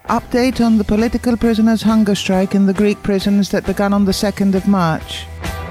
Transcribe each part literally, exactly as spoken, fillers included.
Update on the political prisoners' hunger strike in the Greek prisons that began on the second of March.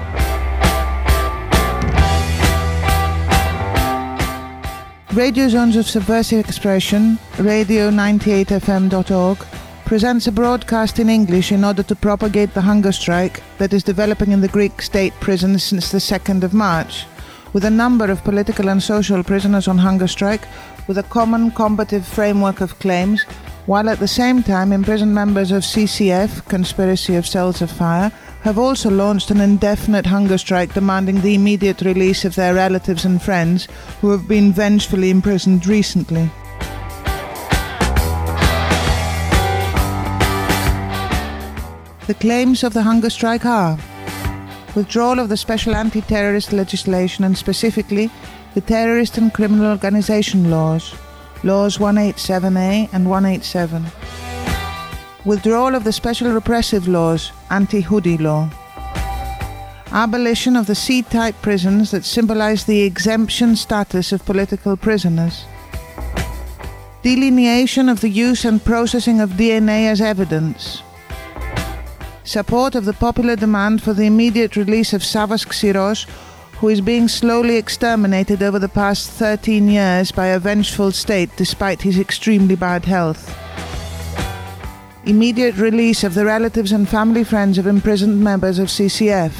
Radio Zones of Subversive Expression, radio ninety-eight f m dot org, presents a broadcast in English in order to propagate the hunger strike that is developing in the Greek state prisons since the second of March, with a number of political and social prisoners on hunger strike, with a common combative framework of claims, while at the same time imprisoned members of C C F, Conspiracy of Cells of Fire, have also launched an indefinite hunger strike demanding the immediate release of their relatives and friends who have been vengefully imprisoned recently. The claims of the hunger strike are withdrawal of the special anti-terrorist legislation and specifically the terrorist and criminal organization laws, laws one eighty-seven A and one eighty-seven. Withdrawal of the special repressive laws, anti-Hudi law. Abolition of the C-type prisons that symbolize the exemption status of political prisoners. Delineation of the use and processing of D N A as evidence. Support of the popular demand for the immediate release of Savas Xiros, who is being slowly exterminated over the past thirteen years by a vengeful state despite his extremely bad health. Immediate release of the relatives and family friends of imprisoned members of C C F.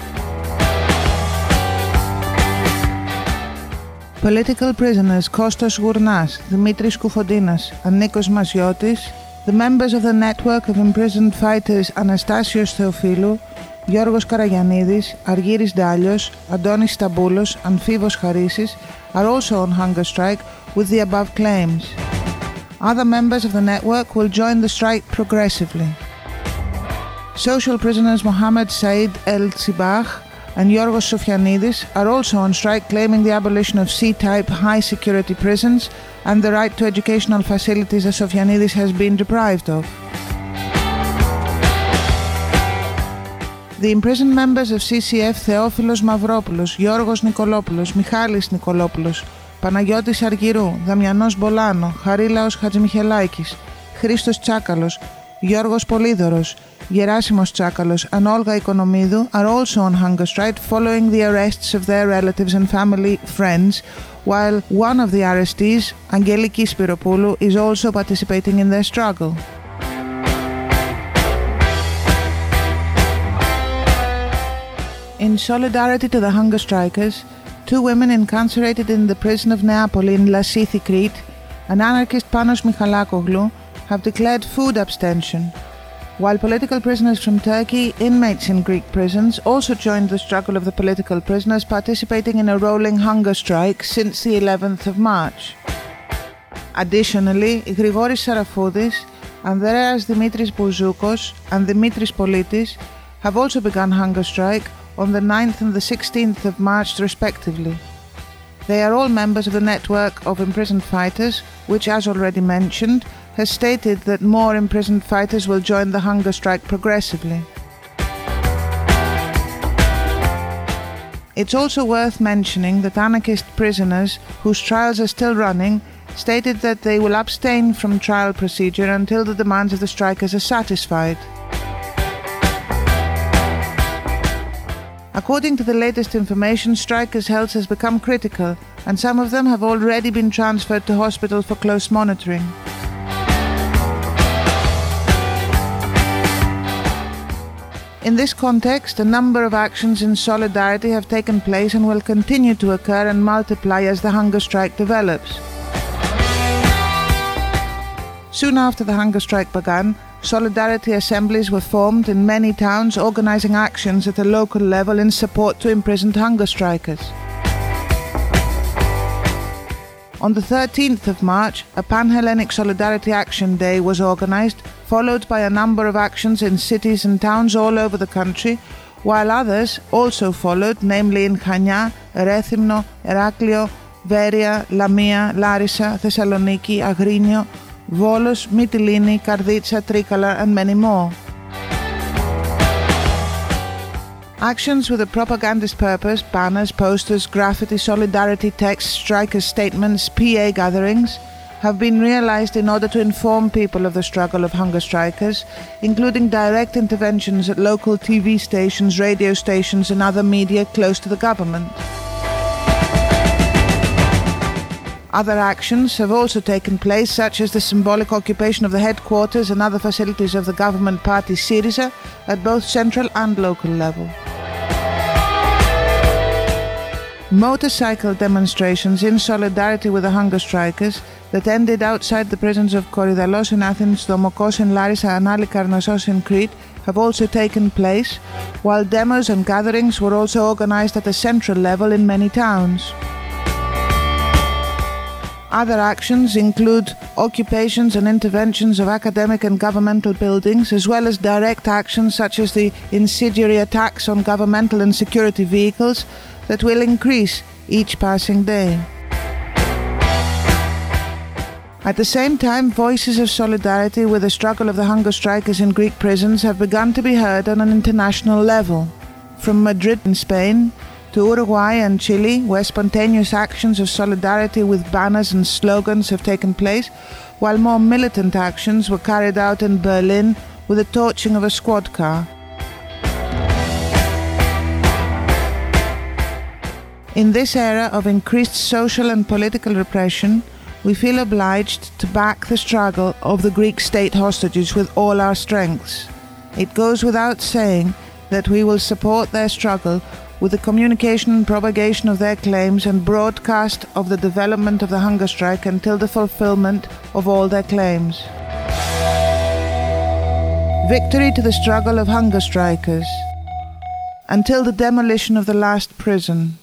Political prisoners Kostas Gournas, Dimitris Koufondinas and Nikos Masiotis, the members of the network of imprisoned fighters Anastasios Theophilou, Giorgos Karagiannidis, Argyris Dalios, Adonis Staboulos and Fivos Charissis are also on hunger strike with the above claims. Other members of the network will join the strike progressively. Social prisoners Mohammed Said El Tsibach and Giorgos Sofianidis are also on strike claiming the abolition of C-type high-security prisons and the right to educational facilities that Sofianidis has been deprived of. The imprisoned members of C C F Theofilos Mavropoulos, Giorgos Nikolopoulos, Michalis Nikolopoulos, Παναγιώτης Αργυρού, Δαμιανός Μπολάνο, Χαρίλαος Χατζημιχελάκης, Χρήστος Τσάκαλος, Γιώργος Πολύδωρος, Γεράσιμος Τσάκαλος and Olga Οικονομίδου are also on hunger strike following the arrests of their relatives and family friends, while one of the arrestees, Angeliki Spiropoulou, is also participating in their struggle. In solidarity to the hunger strikers, two women incarcerated in the prison of Neapoli in Lassithi, Crete, and anarchist Panos Michalakoglou, have declared food abstention, while political prisoners from Turkey, inmates in Greek prisons, also joined the struggle of the political prisoners, participating in a rolling hunger strike since the eleventh of March. Additionally, Grigoris Sarafoudis, Andreas Dimitris Bouzoukos and Dimitris Politis have also begun hunger strike on the ninth and the sixteenth of March respectively. They are all members of the network of imprisoned fighters, which, as already mentioned, has stated that more imprisoned fighters will join the hunger strike progressively. It's also worth mentioning that anarchist prisoners, whose trials are still running, stated that they will abstain from trial procedure until the demands of the strikers are satisfied. According to the latest information, strikers' health has become critical, and some of them have already been transferred to hospital for close monitoring. In this context, a number of actions in solidarity have taken place and will continue to occur and multiply as the hunger strike develops. Soon after the hunger strike began, solidarity assemblies were formed in many towns, organizing actions at a local level in support to imprisoned hunger strikers. On the thirteenth of March, a Pan-Hellenic Solidarity Action Day was organized, followed by a number of actions in cities and towns all over the country, while others also followed, namely in Chania, Rethymno, Heraklion, Veria, Lamia, Larissa, Thessaloniki, Agrinio, Volos, Mytilini, Karditsa, Trikala and many more. Actions with a propagandist purpose, banners, posters, graffiti, solidarity texts, strikers' statements, P A gatherings, have been realized in order to inform people of the struggle of hunger strikers, including direct interventions at local T V stations, radio stations and other media close to the government. Other actions have also taken place, such as the symbolic occupation of the headquarters and other facilities of the government party Syriza at both central and local level. Motorcycle demonstrations in solidarity with the hunger strikers that ended outside the prisons of Korydallos in Athens, Domokos in Larissa and Halikarnassos in Crete have also taken place, while demos and gatherings were also organized at a central level in many towns. Other actions include occupations and interventions of academic and governmental buildings, as well as direct actions such as the incendiary attacks on governmental and security vehicles that will increase each passing day. At the same time, voices of solidarity with the struggle of the hunger strikers in Greek prisons have begun to be heard on an international level. From Madrid in Spain to Uruguay and Chile, where spontaneous actions of solidarity with banners and slogans have taken place, while more militant actions were carried out in Berlin with the torching of a squad car. In this era of increased social and political repression, we feel obliged to back the struggle of the Greek state hostages with all our strengths. It goes without saying that we will support their struggle with the communication and propagation of their claims and broadcast of the development of the hunger strike until the fulfillment of all their claims. Victory to the struggle of hunger strikers, until the demolition of the last prison.